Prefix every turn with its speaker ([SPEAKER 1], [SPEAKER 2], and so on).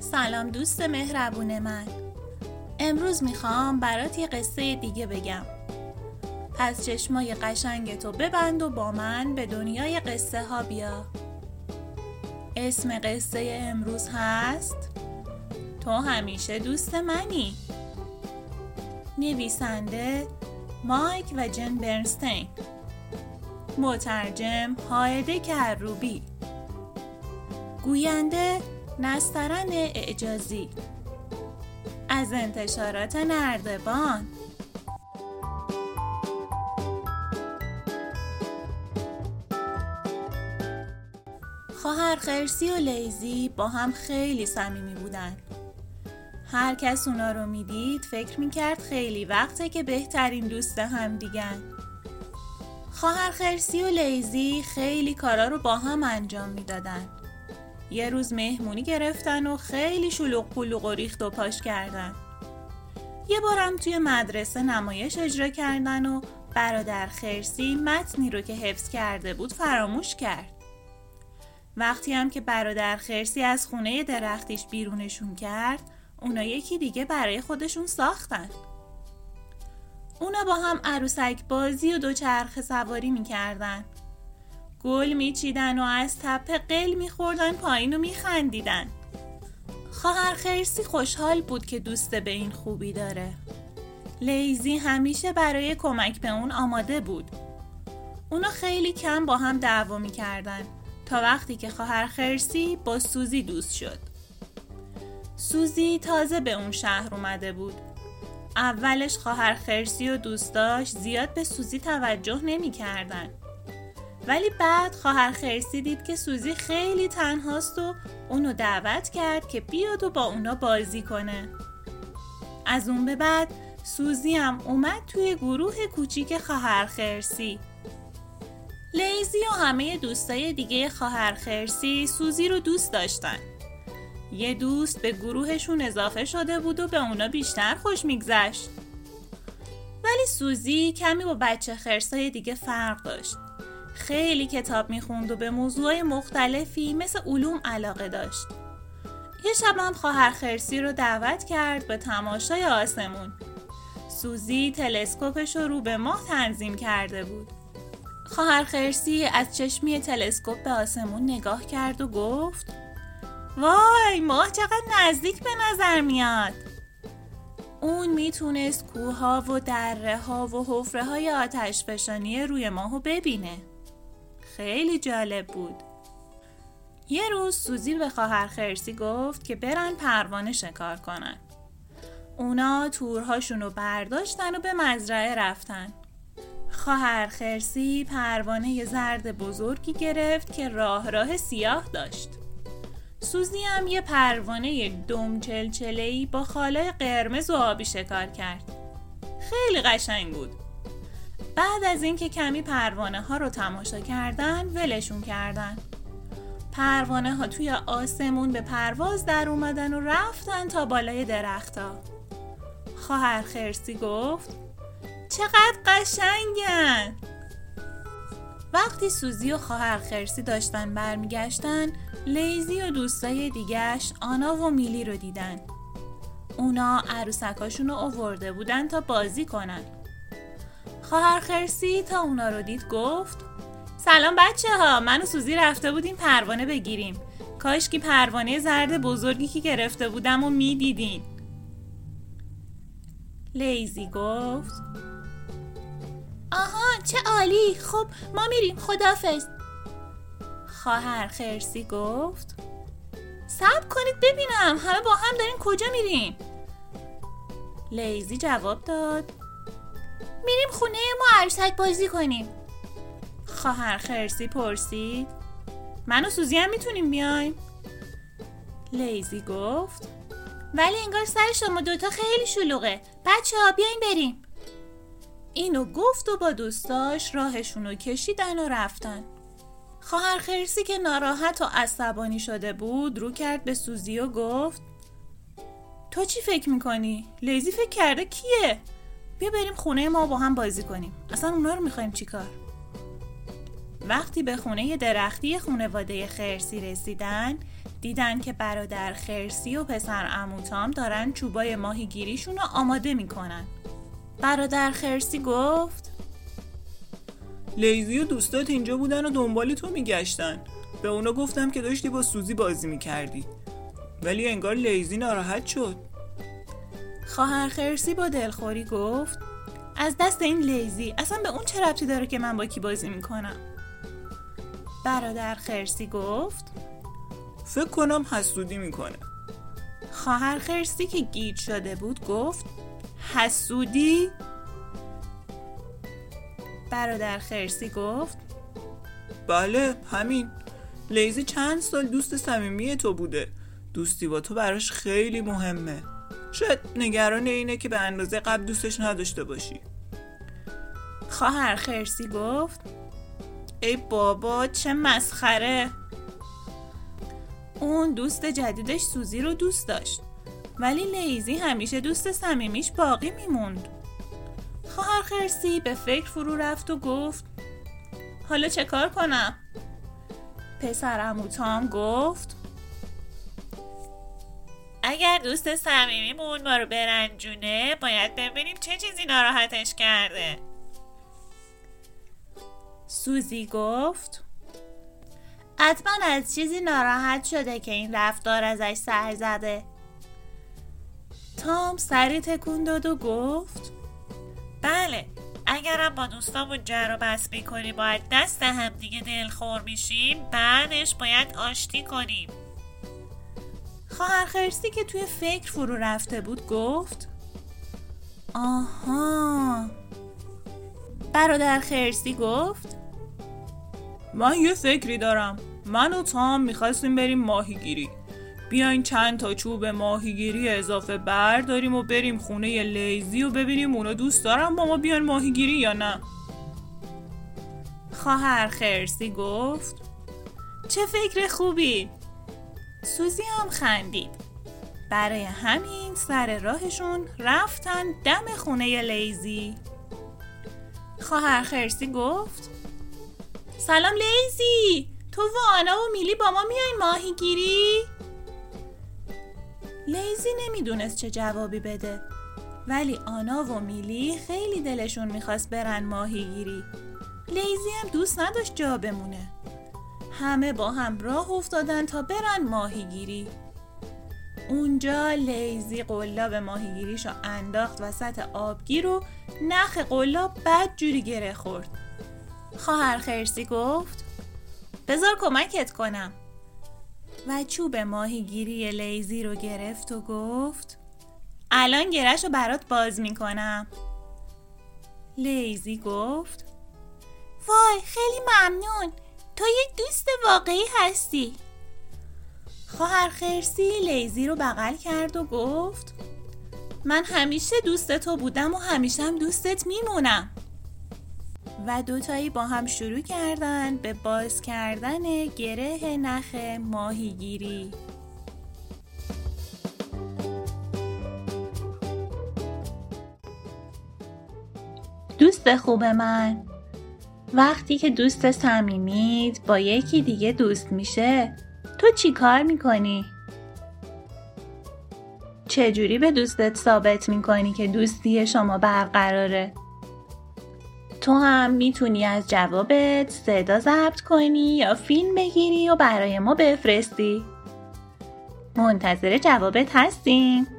[SPEAKER 1] سلام دوست مهربون من. امروز میخوام برات یه قصه دیگه بگم. پس چشمای قشنگتو ببند و با من به دنیای قصه ها بیا. اسم قصه امروز هست تو همیشه دوست منی. نویسنده مایک و جن برنستین، مترجم هایده کروبی، گوینده نسترن اعجازی، از انتشارات نردبان. خواهر خرسی و لیزی با هم خیلی صمیمی بودن. هر کس اونا رو میدید فکر میکرد خیلی وقته که بهترین دوست هم دیگن. خواهر خرسی و لیزی خیلی کارا رو با هم انجام میدادن. یه روز مهمونی گرفتن و خیلی شلوغ پلوغ و ریخت و پاش کردن. یه بارم توی مدرسه نمایش اجرا کردن و برادر خرسی متنی رو که حفظ کرده بود فراموش کرد. وقتی هم که برادر خرسی از خونه درختیش بیرونشون کرد، اونا یکی دیگه برای خودشون ساختن. اونا با هم عروسک بازی و دوچرخه سواری میکردن. گل میچیدن و از تپه قل میخوردن پایین و میخندیدن. خواهر خرسی خوشحال بود که دوست به این خوبی داره. لیزی همیشه برای کمک به اون آماده بود. اونا خیلی کم با هم دعوا میکردن تا وقتی که خواهر خرسی با سوزی دوست شد. سوزی تازه به اون شهر اومده بود. اولش خواهر خرسی و دوستاش زیاد به سوزی توجه نمی کردن. ولی بعد خواهر خرسی دید که سوزی خیلی تنهاست و اونو دعوت کرد که بیاد و با اونا بازی کنه. از اون به بعد سوزی هم اومد توی گروه کوچیک خواهر خرسی. لیزی و همه دوستای دیگه خواهر خرسی سوزی رو دوست داشتن. یه دوست به گروهشون اضافه شده بود و به اونا بیشتر خوش میگذشت. ولی سوزی کمی با بچه خرسای دیگه فرق داشت. خیلی کتاب میخوند و به موضوعای مختلفی مثل علوم علاقه داشت. یه شب هم خواهر خرسی رو دعوت کرد به تماشای آسمون. سوزی تلسکوپش رو به ماه تنظیم کرده بود. خواهر خرسی از چشمی تلسکوپ به آسمون نگاه کرد و گفت: وای، ماه چقدر نزدیک به نظر میاد. اون میتونست کوه‌ها و دره‌ها و حفره‌های آتشفشانی روی ماهو ببینه. خیلی جالب بود. یه روز سوزی به خواهر خرسی گفت که برن پروانه شکار کنن. اونا تورهاشونو برداشتن و به مزرعه رفتن. خواهر خرسی پروانه زرد بزرگی گرفت که راه سیاه داشت. سوزی هم یه پروانه دم چلچله‌ای با خالای قرمز و آبی شکار کرد. خیلی قشنگ بود. بعد از اینکه کمی پروانه ها رو تماشا کردن ولشون کردن. پروانه ها توی آسمون به پرواز در اومدن و رفتن تا بالای درختا. خواهر خرسی گفت: چقدر قشنگن. وقتی سوزی و خواهر خرسی داشتن برمیگشتن، لیزی و دوستای دیگه‌اش آنا و میلی رو دیدن. اونا عروسکاشون رو آورده بودن تا بازی کنن. خواهر خرسی تا اونا رو دید گفت: سلام بچه ها، من و سوزی رفته بودیم پروانه بگیریم. کاش که پروانه زرد بزرگی که گرفته بودم و میدیدین. لیزی گفت: آها، چه عالی، خب ما میریم، خداحافظ. خواهر خرسی گفت: صبر کنید ببینم همه با هم دارین کجا میرین؟ لیزی جواب داد: میریم خونه ما عروسک بازی کنیم. خواهر خرسی پرسید: من و سوزی هم میتونیم بیایم؟ لیزی گفت: ولی انگار سر شما دوتا خیلی شلوغه، بچه ها بیاین بریم. اینو گفت و با دوستاش راهشونو کشیدن و رفتن. خواهر خرسی که ناراحت و عصبانی شده بود رو کرد به سوزی و گفت: تو چی فکر میکنی؟ لیزی فکر کرده کیه؟ بیا بریم خونه ما با هم بازی کنیم. اصلا اونا رو میخوایم چی کار؟ وقتی به خونه درختی خانواده خرسی رسیدن، دیدن که برادر خرسی و پسر عمو تام دارن چوبای ماهیگیریشون رو آماده میکنن. برادر خرسی گفت:
[SPEAKER 2] لیزی و دوستات اینجا بودن و دنبال تو میگشتن. به اونا گفتم که داشتی با سوزی بازی میکردی، ولی انگار لیزی ناراحت شد.
[SPEAKER 1] خواهر خرسی با دلخوری گفت: از دست این لیزی، اصلا به اون چه ربطی داره که من با کی بازی میکنم؟ برادر خرسی گفت:
[SPEAKER 2] فکر کنم حسودی میکنه.
[SPEAKER 1] خواهر خرسی که گیج شده بود گفت: حسودی؟ برادر خرسی گفت:
[SPEAKER 2] بله همین. لیزی چند سال دوست صمیمی تو بوده. دوستی با تو براش خیلی مهمه. شاید نگران اینه که به اندازه قبل دوستش نداشته باشی.
[SPEAKER 1] خواهر خرسی گفت: ای بابا چه مسخره. اون دوست جدیدش سوزی رو دوست داشت، ولی لیزی همیشه دوست صمیمیش باقی میموند. خواهر خرسی به فکر فرو رفت و گفت: حالا چه کار کنم؟ پسر عمو تام گفت: اگر دوست صمیمیمون ما رو برنجونه، باید ببینیم چه چیزی ناراحتش کرده. سوزی گفت: حتما از چیزی ناراحت شده که این رفتار ازش سر زده. تام سری تکون داد و گفت: بله، اگرم با دوستامون جر و بحث میکنیم باید دست هم دیگه دلخور میشیم، بعدش باید آشتی کنیم. خواهر خرسی که توی فکر فرو رفته بود گفت: آها. برادر خرسی گفت:
[SPEAKER 2] من یه فکری دارم. من و تام میخواستیم بریم ماهیگیری. بیاین چند تا چوب ماهیگیری اضافه برداریم و بریم خونه لیزی و ببینیم اونا دوست دارن با ما بیان ماهیگیری یا نه.
[SPEAKER 1] خواهر خرسی گفت: چه فکر خوبی. سوزی هم خندید. برای همین سر راهشون رفتن دم خونه لیزی. خواهر خرسی گفت: سلام لیزی، تو و آنا و میلی با ما میاین ماهیگیری؟ لیزی نمیدونست چه جوابی بده، ولی آنا و میلی خیلی دلشون میخواست برن ماهیگیری. لیزی هم دوست نداشت جا بمونه. همه با هم راه افتادن تا برن ماهیگیری. اونجا لیزی قلاب ماهیگیریشو انداخت وسط آبگیر و نخ قلاب بدجوری گره خورد. خواهر خرسی گفت: بذار کمکت کنم. و چوب ماهیگیری لیزی رو گرفت و گفت: الان گرهشو برات باز میکنم. لیزی گفت: وای خیلی ممنون، تو یک دوست واقعی هستی. خواهر خرسی لیزی رو بغل کرد و گفت: من همیشه دوست تو بودم و همیشه هم دوستت میمونم. و دوتایی با هم شروع کردن به باز کردن گره نخ ماهیگیری. دوست خوب من، وقتی که دوست صمیمیت با یکی دیگه دوست میشه، تو چی کار میکنی؟ چجوری به دوستت ثابت میکنی که دوستی شما برقراره؟ تو هم میتونی از جوابت صدا ضبط کنی یا فیلم بگیری و برای ما بفرستی. منتظر جوابت هستیم.